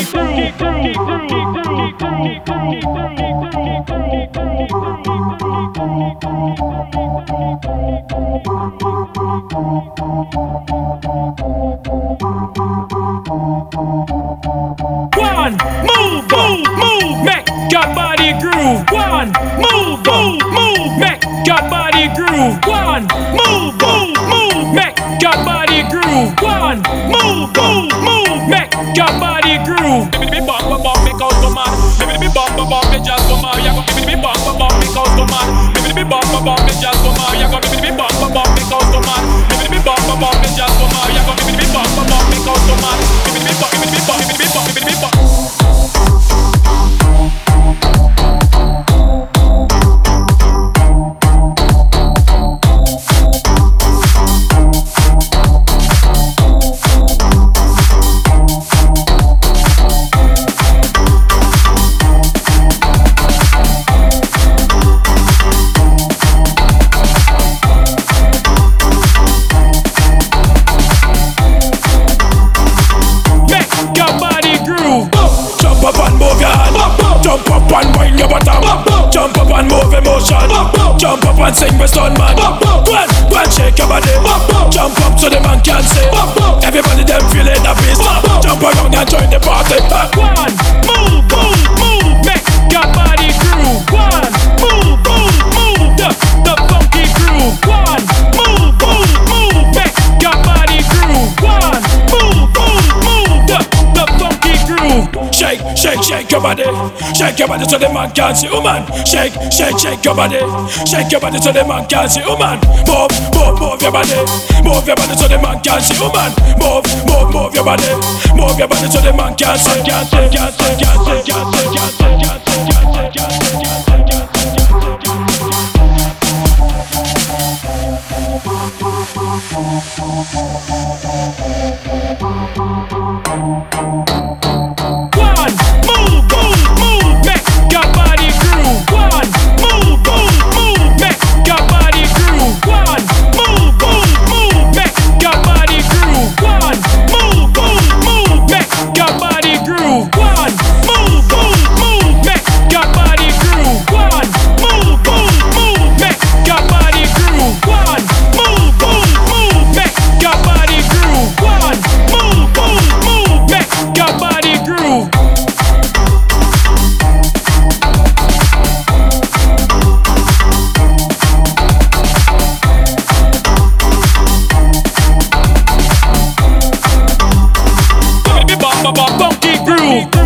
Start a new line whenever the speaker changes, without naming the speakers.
One, move, make your body groove. One, move, make your body groove. One, move, make your body groove. One, move, make your body groove.
Me bump, make out to man. Me bump, me just come out. Ya go me bump, make out to man. Me bump, me just come out. Ya go me bump, make out to man. Me bump, me just come out. Ya go me bump, make out to man. Me bump.
Jump up and wind your bottom. Jump up and move emotion. Jump up and sing with stun man. Go on, shake your body. Jump up so the man can say. Everybody them feeling the beast. Jump around and join the party.
One, move, make your body groove. One, move, the funky groove. One, move, make your body groove. One, move, the funky groove.
Shake your body. Shake your body so the man can see. Woman, shake your body. Shake your body so the man can see. Woman, move your body. Move your body so the man can see. Woman, move your body. Move your body so the man can see.
Funky groove.